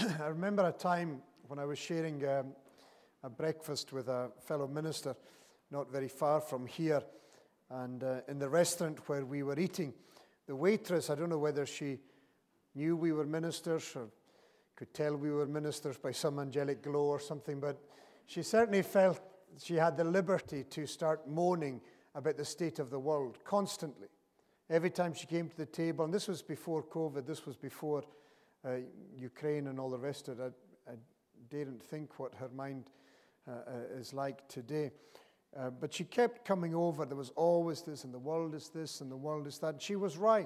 I remember a time when I was sharing a breakfast with a fellow minister not very far from here, and in the restaurant where we were eating, the waitress, I don't know whether she knew we were ministers or could tell we were ministers by some angelic glow or something, but she certainly felt she had the liberty to start moaning about the state of the world constantly. Every time she came to the table, and this was before COVID, this was before Ukraine and all the rest of it. I daren't think what her mind is like today. But she kept coming over. There was always this, and the world is this, and the world is that. And she was right.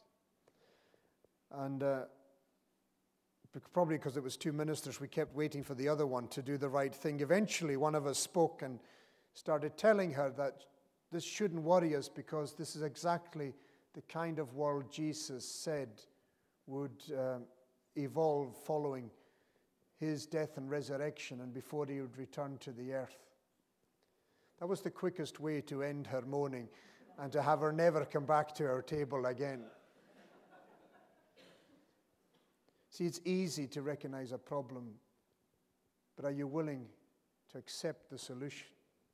And probably because it was two ministers, we kept waiting for the other one to do the right thing. Eventually, one of us spoke and started telling her that this shouldn't worry us because this is exactly the kind of world Jesus said would evolve following his death and resurrection and before he would return to the earth. That was the quickest way to end her moaning and to have her never come back to our table again. See, it's easy to recognize a problem, but are you willing to accept the solution?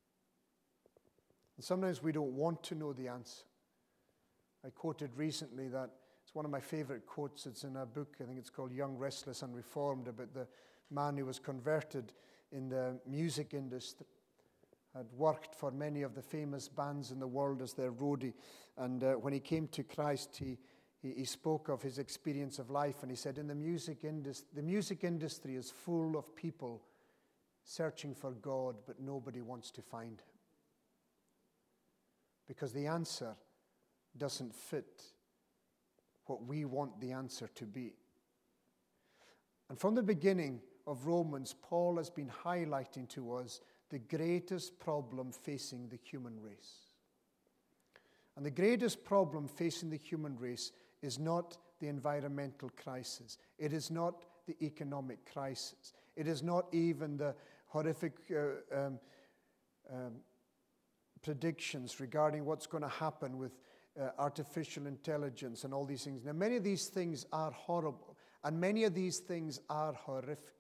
And sometimes we don't want to know the answer. I quoted recently that it's one of my favorite quotes. It's in a book, I think it's called Young, Restless and Reformed, about the man who was converted in the music industry, had worked for many of the famous bands in the world as their roadie. And when he came to Christ, he spoke of his experience of life, and he said, in the music industry is full of people searching for God, but nobody wants to find him. Because the answer doesn't fit what we want the answer to be. And from the beginning of Romans, Paul has been highlighting to us the greatest problem facing the human race. And the greatest problem facing the human race is not the environmental crisis. It is not the economic crisis. It is not even the horrific predictions regarding what's going to happen with artificial intelligence and all these things. Now, many of these things are horrible, and many of these things are horrific.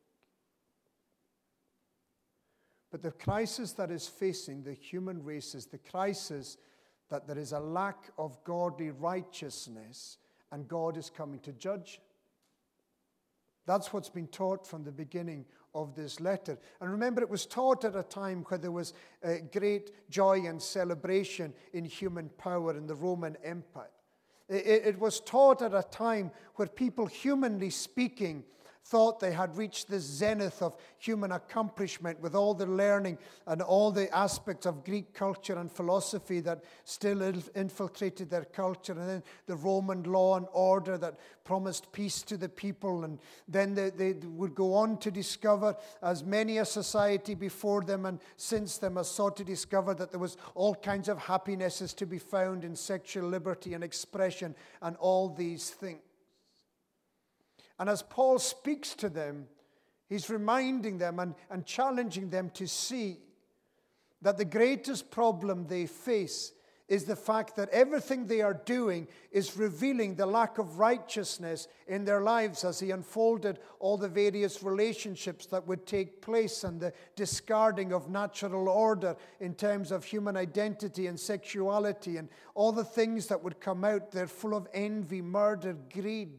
But the crisis that is facing the human race is the crisis that there is a lack of godly righteousness, and God is coming to judge. That's what's been taught from the beginning of this letter. And remember, it was taught at a time where there was great joy and celebration in human power in the Roman Empire. It was taught at a time where people, humanly speaking, thought they had reached the zenith of human accomplishment with all the learning and all the aspects of Greek culture and philosophy that still infiltrated their culture, and then the Roman law and order that promised peace to the people. And then they would go on to discover, as many a society before them and since them has sought to discover, that there was all kinds of happinesses to be found in sexual liberty and expression and all these things. And as Paul speaks to them, he's reminding them and challenging them to see that the greatest problem they face is the fact that everything they are doing is revealing the lack of righteousness in their lives, as he unfolded all the various relationships that would take place and the discarding of natural order in terms of human identity and sexuality and all the things that would come out. They're full of envy, murder, greed.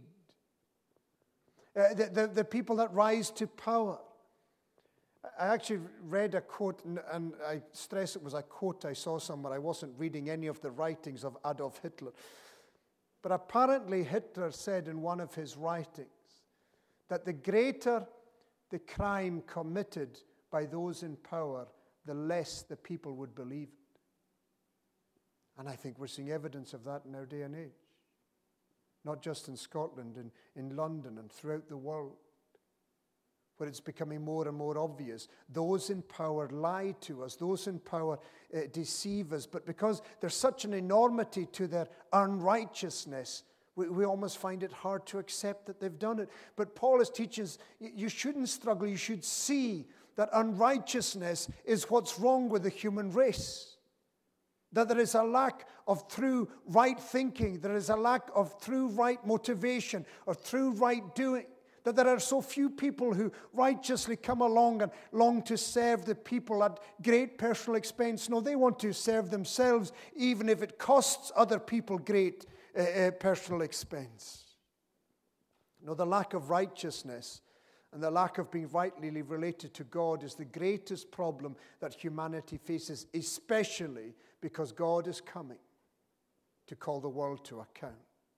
The people that rise to power. I actually read a quote, and I stress it was a quote I saw somewhere. I wasn't reading any of the writings of Adolf Hitler. But apparently Hitler said in one of his writings that the greater the crime committed by those in power, the less the people would believe it. And I think we're seeing evidence of that in our day and age. Not just in Scotland, in London and throughout the world, where it's becoming more and more obvious. Those in power lie to us. Those in power deceive us. But because there's such an enormity to their unrighteousness, we almost find it hard to accept that they've done it. But Paul is teaching us, you shouldn't struggle. You should see that unrighteousness is what's wrong with the human race. That there is a lack of true right thinking. There is a lack of true right motivation or true right doing. That there are so few people who righteously come along and long to serve the people at great personal expense. No, they want to serve themselves, even if it costs other people great personal expense. No, the lack of righteousness and the lack of being rightly related to God is the greatest problem that humanity faces, especially because God is coming to call the world to account.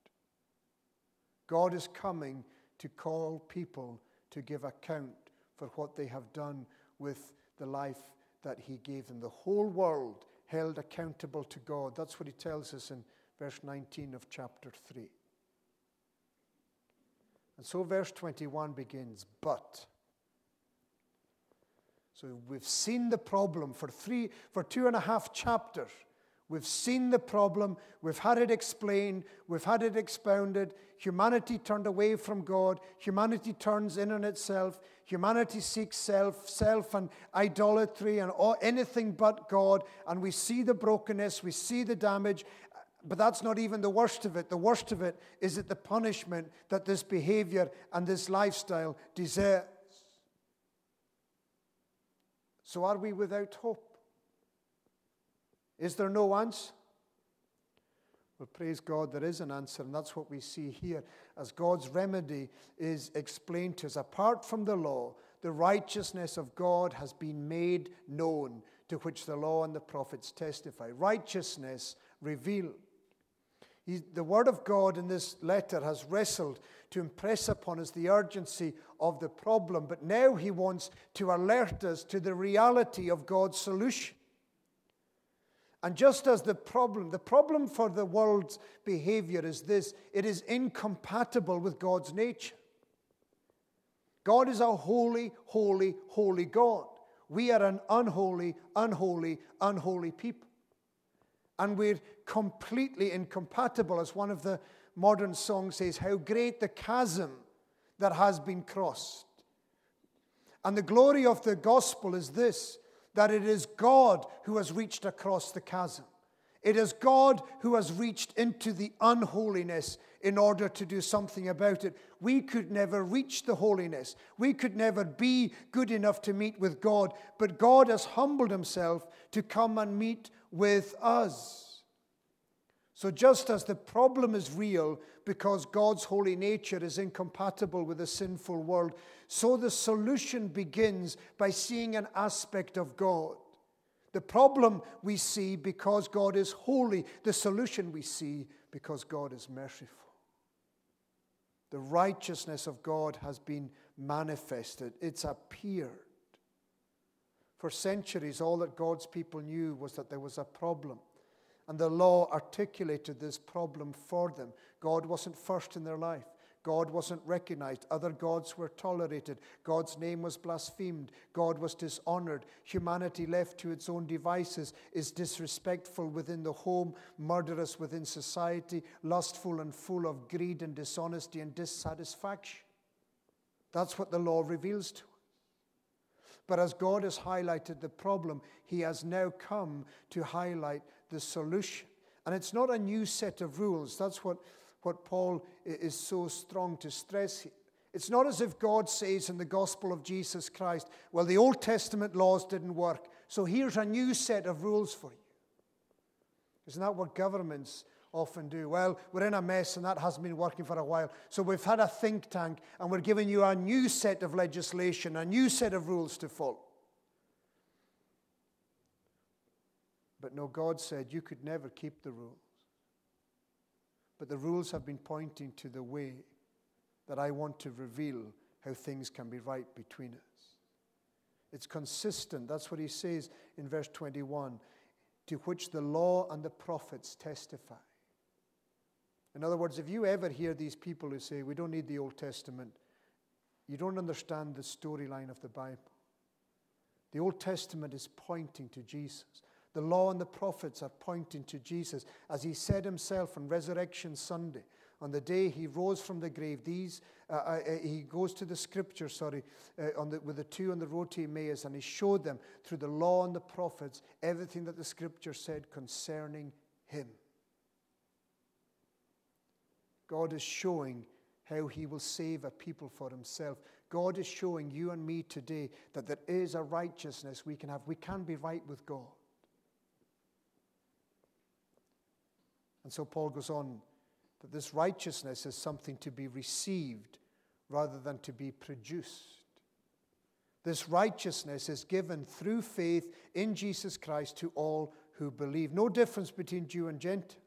God is coming to call people to give account for what they have done with the life that he gave them. The whole world held accountable to God. That's what he tells us in verse 19 of chapter 3. And so verse 21 begins, but. So we've seen the problem for 2.5 chapters. We've seen the problem, we've had it explained, we've had it expounded. Humanity turned away from God. Humanity turns in on itself. Humanity seeks self and idolatry and anything but God. And we see the brokenness, we see the damage. But that's not even the worst of it. The worst of it is that the punishment that this behavior and this lifestyle deserves. So are we without hope? Is there no answer? Well, praise God, there is an answer, and that's what we see here as God's remedy is explained to us. Apart from the law, the righteousness of God has been made known, to which the law and the prophets testify. Righteousness revealed. The Word of God in this letter has wrestled to impress upon us the urgency of the problem, but now he wants to alert us to the reality of God's solution. And just as the problem for the world's behavior is this: it is incompatible with God's nature. God is a holy, holy, holy God. We are an unholy, unholy, unholy people. And we're completely incompatible. As one of the modern songs says, how great the chasm that has been crossed. And the glory of the gospel is this, that it is God who has reached across the chasm. It is God who has reached into the unholiness in order to do something about it. We could never reach the holiness. We could never be good enough to meet with God. But God has humbled himself to come and meet with us. So just as the problem is real because God's holy nature is incompatible with a sinful world, so the solution begins by seeing an aspect of God. The problem we see because God is holy. The solution we see because God is merciful. The righteousness of God has been manifested. It's appeared. For centuries, all that God's people knew was that there was a problem. And the law articulated this problem for them. God wasn't first in their life. God wasn't recognized. Other gods were tolerated. God's name was blasphemed. God was dishonored. Humanity left to its own devices is disrespectful within the home, murderous within society, lustful and full of greed and dishonesty and dissatisfaction. That's what the law reveals to us. But as God has highlighted the problem, he has now come to highlight the solution. And it's not a new set of rules. That's what Paul is so strong to stress here. It's not as if God says in the gospel of Jesus Christ, well, the Old Testament laws didn't work, so here's a new set of rules for you. Isn't that what governments often do? Well, we're in a mess and that hasn't been working for a while, so we've had a think tank and we're giving you a new set of legislation, a new set of rules to follow. But no, God said you could never keep the rules. But the rules have been pointing to the way that I want to reveal how things can be right between us. It's consistent. That's what he says in verse 21, to which the law and the prophets testify. In other words, if you ever hear these people who say, we don't need the Old Testament, you don't understand the storyline of the Bible. The Old Testament is pointing to Jesus. The law and the prophets are pointing to Jesus. As he said himself on Resurrection Sunday, on the day he rose from the grave, he goes to the scripture, with the two on the road to Emmaus, and he showed them through the law and the prophets everything that the scripture said concerning him. God is showing how he will save a people for himself. God is showing you and me today that there is a righteousness we can have. We can be right with God. And so Paul goes on that this righteousness is something to be received rather than to be produced. This righteousness is given through faith in Jesus Christ to all who believe. No difference between Jew and Gentile.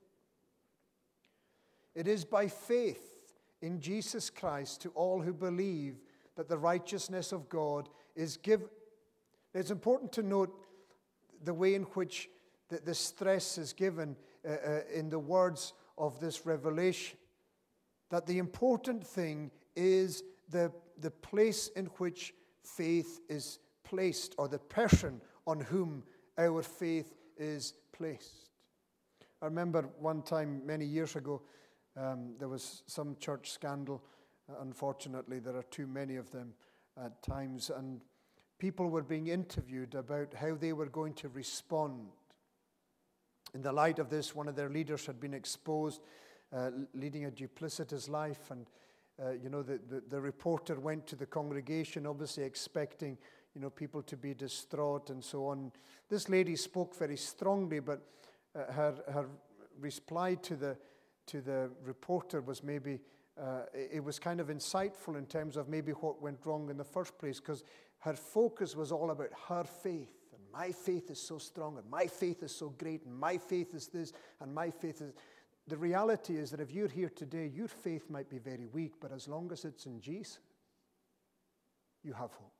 It is by faith in Jesus Christ to all who believe that the righteousness of God is given. It's important to note the way in which the stress is given in the words of this revelation. That the important thing is the place in which faith is placed, or the person on whom our faith is placed. I remember one time many years ago, there was some church scandal. Unfortunately, there are too many of them at times, and people were being interviewed about how they were going to respond. In the light of this, one of their leaders had been exposed, leading a duplicitous life, and the reporter went to the congregation, obviously expecting, people to be distraught and so on. This lady spoke very strongly, but her reply to the reporter was maybe, it was kind of insightful in terms of maybe what went wrong in the first place, because her focus was all about her faith. And my faith is so strong, and my faith is so great, and my faith is this, and my faith is... The reality is that if you're here today, your faith might be very weak, but as long as it's in Jesus, you have hope.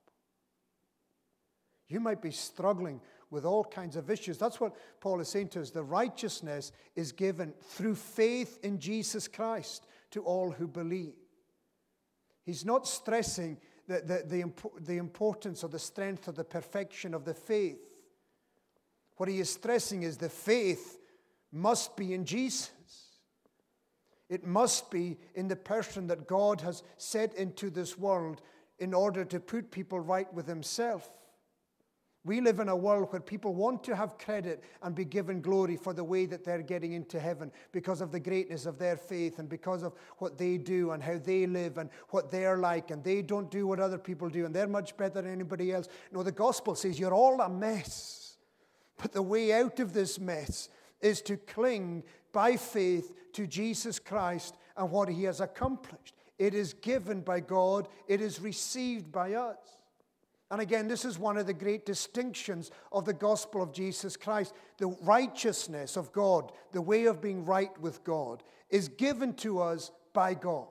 You might be struggling with all kinds of issues. That's what Paul is saying to us. The righteousness is given through faith in Jesus Christ to all who believe. He's not stressing the importance or the strength or the perfection of the faith. What he is stressing is the faith must be in Jesus. It must be in the person that God has set into this world in order to put people right with himself. We live in a world where people want to have credit and be given glory for the way that they're getting into heaven because of the greatness of their faith and because of what they do and how they live and what they're like, and they don't do what other people do and they're much better than anybody else. No, the gospel says you're all a mess. But the way out of this mess is to cling by faith to Jesus Christ and what he has accomplished. It is given by God. It is received by us. And again, this is one of the great distinctions of the gospel of Jesus Christ. The righteousness of God, the way of being right with God, is given to us by God.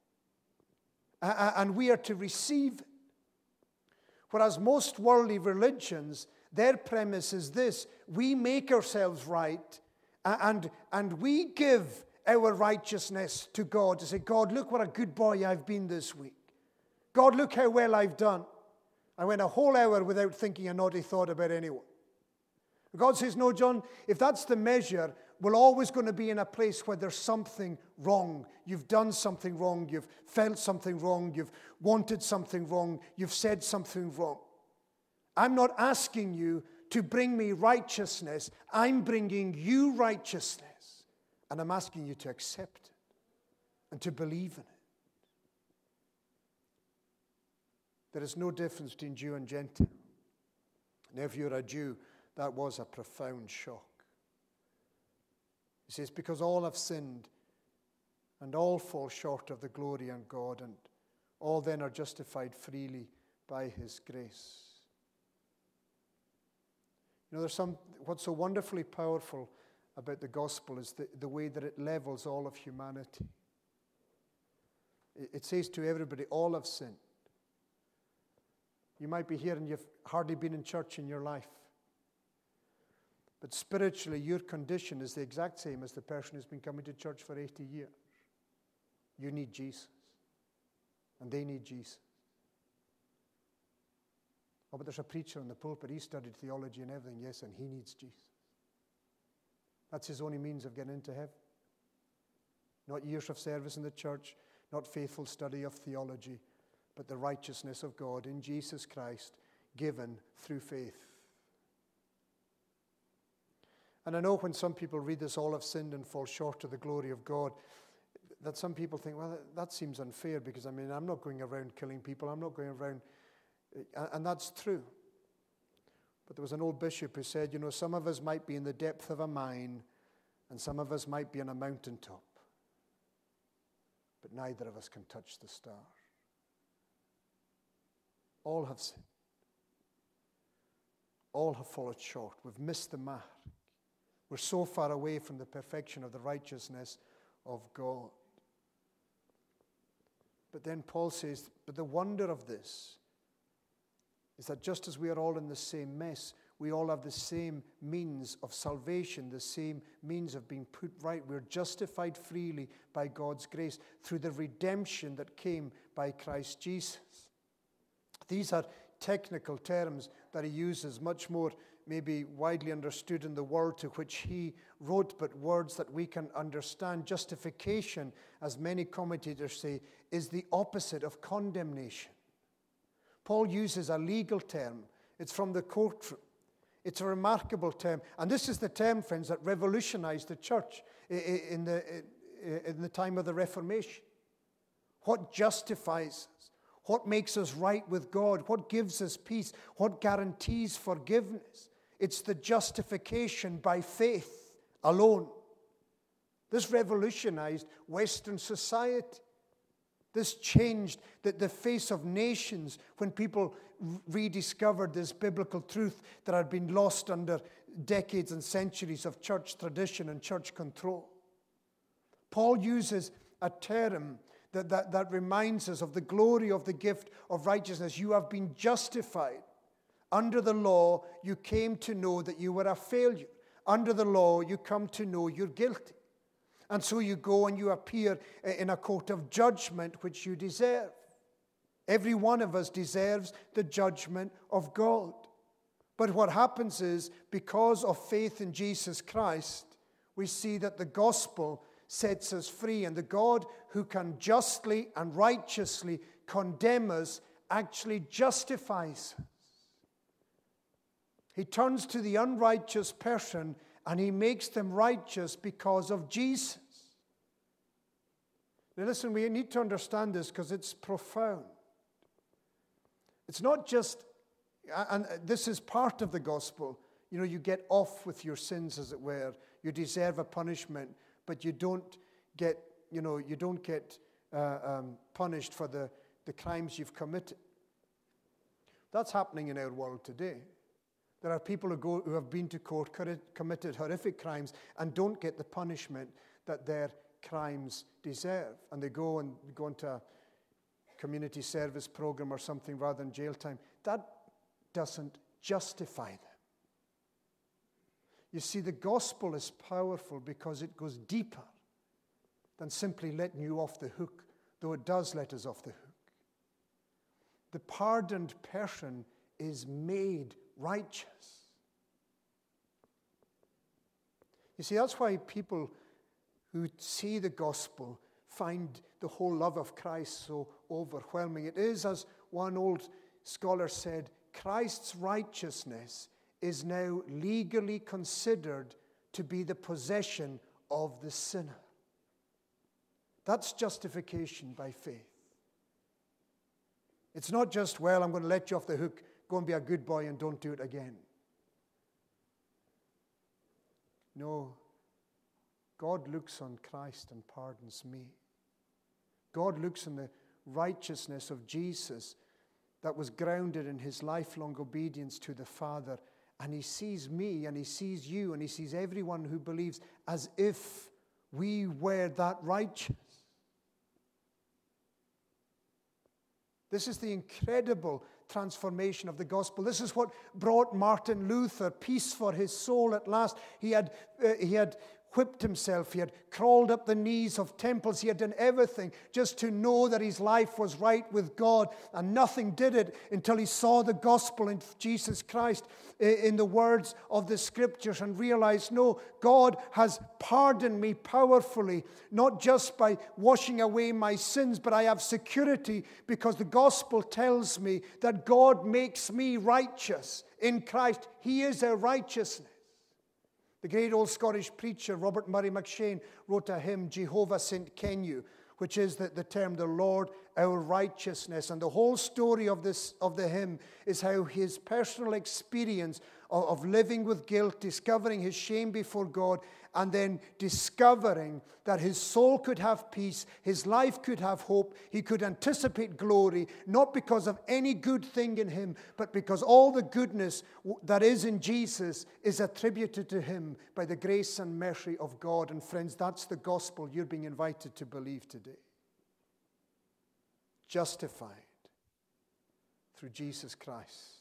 And we are to receive it. Whereas most worldly religions, their premise is this: we make ourselves right, and we give our righteousness to God to say, God, look what a good boy I've been this week. God, look how well I've done. I went a whole hour without thinking a naughty thought about anyone. God says, no, John, if that's the measure, we're always going to be in a place where there's something wrong. You've done something wrong. You've felt something wrong. You've wanted something wrong. You've said something wrong. I'm not asking you to bring me righteousness. I'm bringing you righteousness. And I'm asking you to accept it and to believe in it. There is no difference between Jew and Gentile. And if you're a Jew, that was a profound shock. He says, because all have sinned and all fall short of the glory of God, and all then are justified freely by his grace. What's so wonderfully powerful about the gospel is the way that it levels all of humanity. It says to everybody, all have sinned. You might be here and you've hardly been in church in your life. But spiritually, your condition is the exact same as the person who's been coming to church for 80 years. You need Jesus. And they need Jesus. Oh, but there's a preacher in the pulpit. He studied theology and everything. Yes, and he needs Jesus. That's his only means of getting into heaven. Not years of service in the church, not faithful study of theology, but the righteousness of God in Jesus Christ, given through faith. And I know when some people read this, all have sinned and fall short of the glory of God, that some people think, well, that seems unfair because, I'm not going around killing people. I'm not going around, and that's true. But there was an old bishop who said, some of us might be in the depth of a mine and some of us might be on a mountaintop, but neither of us can touch the star. All have sinned. All have fallen short. We've missed the mark. We're so far away from the perfection of the righteousness of God. But then Paul says, but the wonder of this is that just as we are all in the same mess, we all have the same means of salvation, the same means of being put right. We're justified freely by God's grace through the redemption that came by Christ Jesus. These are technical terms that he uses, much more maybe widely understood in the world to which he wrote, but words that we can understand. Justification, as many commentators say, is the opposite of condemnation. Paul uses a legal term. It's from the courtroom. It's a remarkable term. And this is the term, friends, that revolutionized the church in the time of the Reformation. What justifies us? What makes us right with God? What gives us peace? What guarantees forgiveness? It's the justification by faith alone. This revolutionized Western society. This changed the face of nations when people rediscovered this biblical truth that had been lost under decades and centuries of church tradition and church control. Paul uses a term that reminds us of the glory of the gift of righteousness. You have been justified. Under the law, you came to know that you were a failure. Under the law, you come to know you're guilty. And so you go and you appear in a court of judgment which you deserve. Every one of us deserves the judgment of God. But what happens is, because of faith in Jesus Christ, we see that the gospel sets us free. And the God who can justly and righteously condemn us actually justifies us. He turns to the unrighteous person and he makes them righteous because of Jesus. Now listen, we need to understand this because it's profound. It's not just, and this is part of the gospel, you get off with your sins, as it were. You deserve a punishment, but you don't get punished for the crimes you've committed. That's happening in our world today. There are people who have been to court, committed horrific crimes, and don't get the punishment that their crimes deserve. And they go into a community service program or something rather than jail time. That doesn't justify them. You see, the gospel is powerful because it goes deeper than simply letting you off the hook, though it does let us off the hook. The pardoned person is made righteous. You see, that's why people who see the gospel find the whole love of Christ so overwhelming. It is, as one old scholar said, Christ's righteousness is now legally considered to be the possession of the sinner. That's justification by faith. It's not just, well, I'm going to let you off the hook, go and be a good boy and don't do it again. No. God looks on Christ and pardons me. God looks on the righteousness of Jesus that was grounded in his lifelong obedience to the Father, and he sees me and he sees you and he sees everyone who believes as if we were that righteous. This is the incredible transformation of the gospel. This is what brought Martin Luther peace for his soul at last. He had whipped himself. He had crawled up the knees of temples. He had done everything just to know that his life was right with God, and nothing did it until he saw the gospel in Jesus Christ in the words of the scriptures and realized, no, God has pardoned me powerfully, not just by washing away my sins, but I have security because the gospel tells me that God makes me righteous in Christ. He is our righteousness. The great old Scottish preacher Robert Murray McShane wrote a hymn, Jehovah Sint Ken You, which is the term, the Lord, our righteousness. And the whole story of the hymn is how his personal experience of living with guilt, discovering his shame before God, and then discovering that his soul could have peace, his life could have hope, he could anticipate glory, not because of any good thing in him, but because all the goodness that is in Jesus is attributed to him by the grace and mercy of God. And friends, that's the gospel you're being invited to believe today. Justified through Jesus Christ.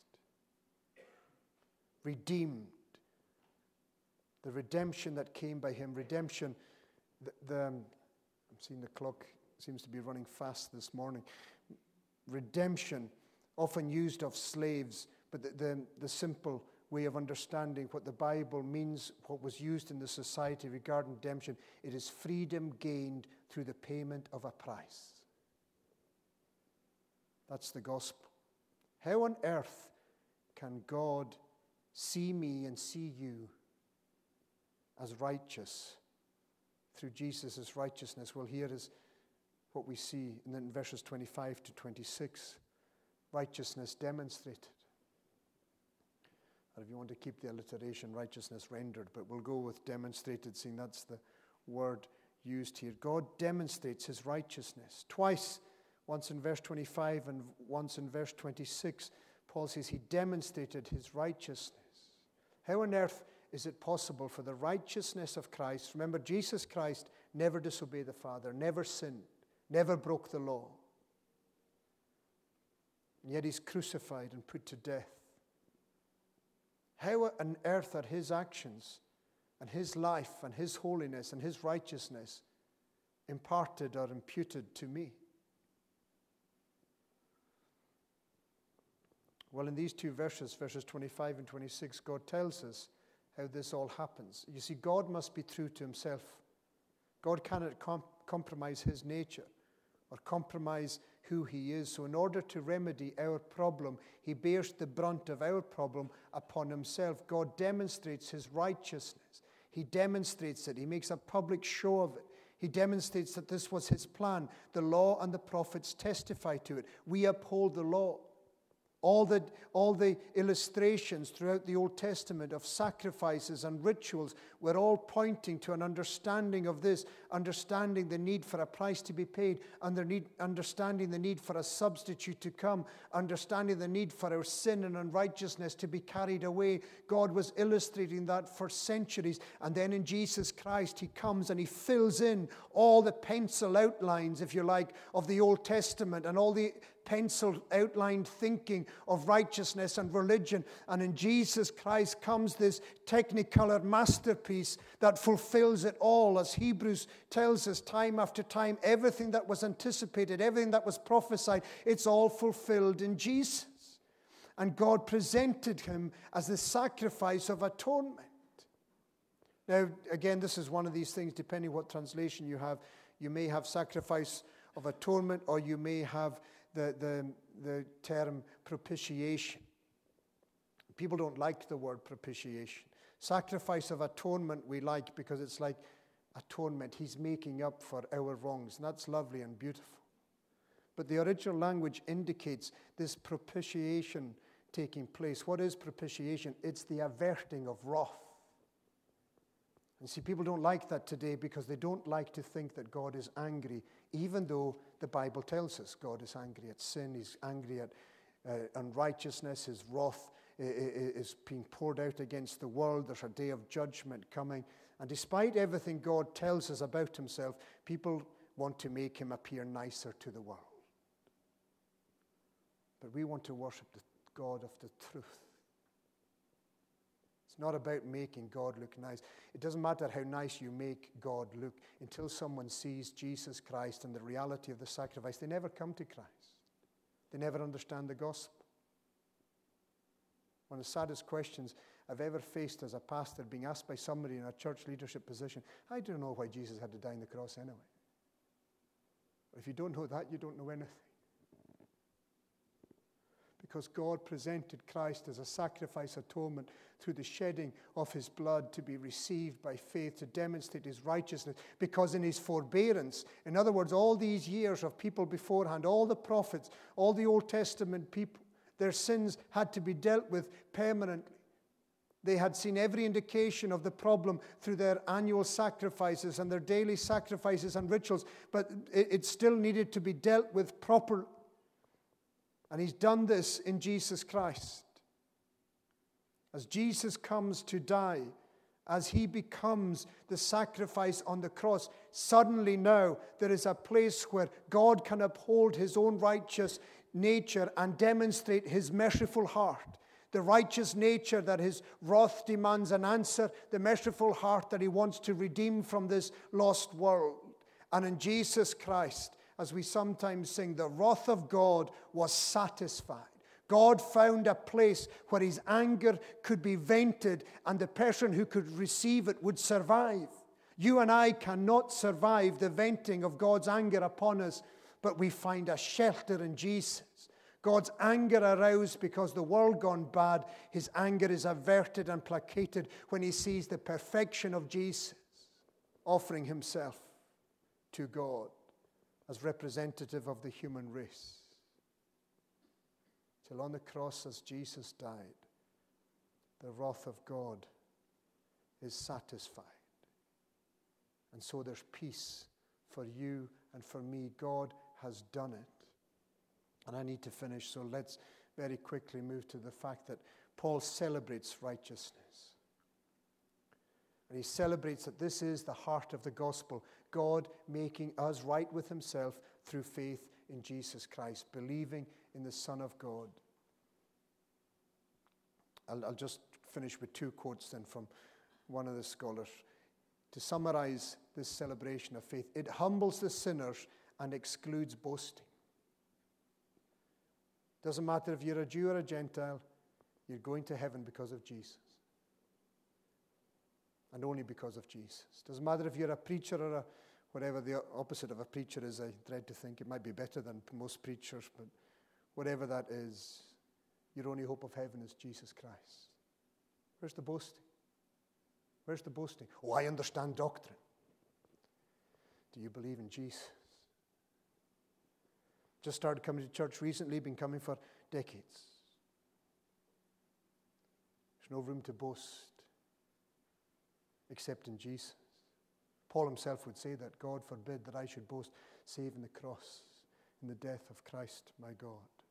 Redeemed. The redemption that came by him. Redemption. I'm seeing the clock seems to be running fast this morning. Redemption, often used of slaves, but the simple way of understanding what the Bible means, what was used in the society regarding redemption, it is freedom gained through the payment of a price. That's the gospel. How on earth can God see me and see you as righteous through Jesus' righteousness? Well, here is what we see in verses 25 to 26. Righteousness demonstrated. Or if you want to keep the alliteration, righteousness rendered, but we'll go with demonstrated, seeing that's the word used here. God demonstrates his righteousness. Twice, once in verse 25 and once in verse 26, Paul says he demonstrated his righteousness. How on earth is it possible for the righteousness of Christ? Remember, Jesus Christ never disobeyed the Father, never sinned, never broke the law. And yet he's crucified and put to death. How on earth are his actions and his life and his holiness and his righteousness imparted or imputed to me? Well, in these two verses 25 and 26, God tells us how this all happens. You see, God must be true to himself. God cannot compromise his nature or compromise who he is. So in order to remedy our problem, he bears the brunt of our problem upon himself. God demonstrates his righteousness. He demonstrates it. He makes a public show of it. He demonstrates that this was his plan. The law and the prophets testify to it. We uphold the law. All the illustrations throughout the Old Testament of sacrifices and rituals were all pointing to an understanding of this, understanding the need for a price to be paid, understanding the need for a substitute to come, understanding the need for our sin and unrighteousness to be carried away. God was illustrating that for centuries. And then in Jesus Christ, he comes and he fills in all the pencil outlines, if you like, of the Old Testament and all the pencil outlined thinking of righteousness and religion. And in Jesus Christ comes this technicolor masterpiece that fulfills it all. As Hebrews tells us time after time, everything that was anticipated, everything that was prophesied, it's all fulfilled in Jesus. And God presented him as the sacrifice of atonement. Now, again, this is one of these things, depending what translation you have. You may have sacrifice of atonement, or you may have the term propitiation. People don't like the word propitiation. Sacrifice of atonement we like because it's like atonement. He's making up for our wrongs. And that's lovely and beautiful. But the original language indicates this propitiation taking place. What is propitiation? It's the averting of wrath. And see, people don't like that today because they don't like to think that God is angry, even though the Bible tells us God is angry at sin, he's angry at unrighteousness, his wrath is being poured out against the world, there's a day of judgment coming. And despite everything God tells us about himself, people want to make him appear nicer to the world. But we want to worship the God of the truth. It's not about making God look nice. It doesn't matter how nice you make God look until someone sees Jesus Christ and the reality of the sacrifice. They never come to Christ. They never understand the gospel. One of the saddest questions I've ever faced as a pastor, being asked by somebody in a church leadership position, I don't know why Jesus had to die on the cross anyway. If you don't know that, you don't know anything. because God presented Christ as a sacrifice atonement through the shedding of his blood to be received by faith to demonstrate his righteousness. Because in his forbearance, in other words, all these years of people beforehand, all the prophets, all the Old Testament people, their sins had to be dealt with permanently. They had seen every indication of the problem through their annual sacrifices and their daily sacrifices and rituals, but it still needed to be dealt with properly. And he's done this in Jesus Christ. As Jesus comes to die, as he becomes the sacrifice on the cross, suddenly now there is a place where God can uphold his own righteous nature and demonstrate his merciful heart. The righteous nature that his wrath demands an answer, the merciful heart that he wants to redeem from this lost world. And in Jesus Christ, as we sometimes sing, the wrath of God was satisfied. God found a place where his anger could be vented and the person who could receive it would survive. You and I cannot survive the venting of God's anger upon us, but we find a shelter in Jesus. God's anger aroused because the world gone bad, his anger is averted and placated when he sees the perfection of Jesus offering himself to God as representative of the human race. Till on the cross as Jesus died, the wrath of God is satisfied. And so there's peace for you and for me. God has done it. And I need to finish, so let's very quickly move to the fact that Paul celebrates righteousness. And he celebrates that this is the heart of the gospel, God making us right with himself through faith in Jesus Christ, believing in the Son of God. I'll just finish with two quotes then from one of the scholars. To summarize this celebration of faith, it humbles the sinners and excludes boasting. Doesn't matter if you're a Jew or a Gentile, you're going to heaven because of Jesus. And only because of Jesus. Doesn't matter if you're a preacher or whatever the opposite of a preacher is. I dread to think it might be better than most preachers, but whatever that is, your only hope of heaven is Jesus Christ. Where's the boasting? Where's the boasting? Oh, I understand doctrine. Do you believe in Jesus? Just started coming to church recently, been coming for decades. There's no room to boast except in Jesus. Paul himself would say that, God forbid that I should boast save in the cross, in the death of Christ my God.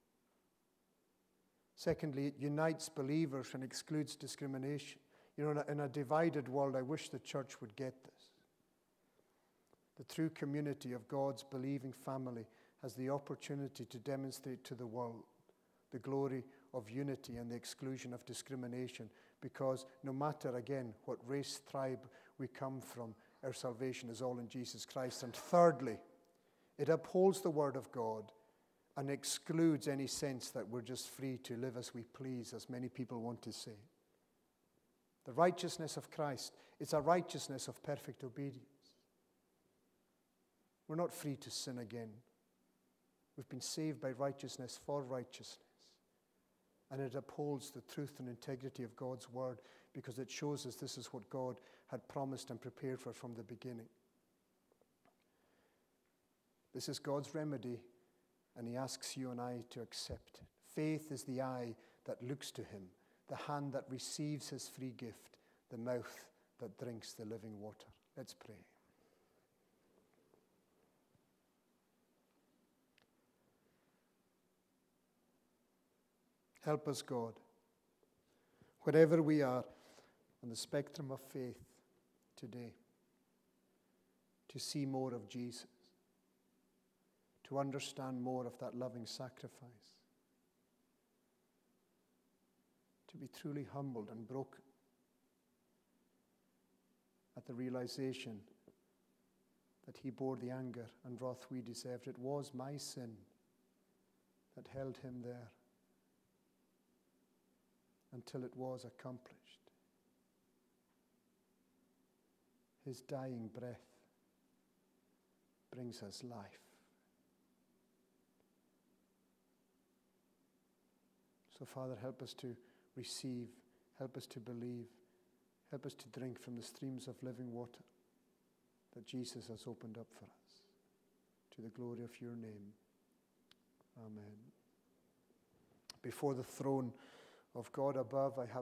Secondly, it unites believers and excludes discrimination. You know, in a divided world, I wish the church would get this. The true community of God's believing family has the opportunity to demonstrate to the world the glory of unity and the exclusion of discrimination, because no matter, again, what race, tribe we come from, our salvation is all in Jesus Christ. And thirdly, it upholds the word of God and excludes any sense that we're just free to live as we please, as many people want to say. The righteousness of Christ, it's a righteousness of perfect obedience. We're not free to sin again. We've been saved by righteousness for righteousness. And it upholds the truth and integrity of God's word because it shows us this is what God had promised and prepared for from the beginning. This is God's remedy, and he asks you and I to accept it. Faith is the eye that looks to him, the hand that receives his free gift, the mouth that drinks the living water. Let's pray. Help us, God, wherever we are on the spectrum of faith today, to see more of Jesus, to understand more of that loving sacrifice, to be truly humbled and broken at the realization that he bore the anger and wrath we deserved. It was my sin that held him there until it was accomplished. His dying breath brings us life. So, Father, help us to receive, help us to believe, help us to drink from the streams of living water that Jesus has opened up for us, to the glory of your name. Amen. Before the throne of God above, I have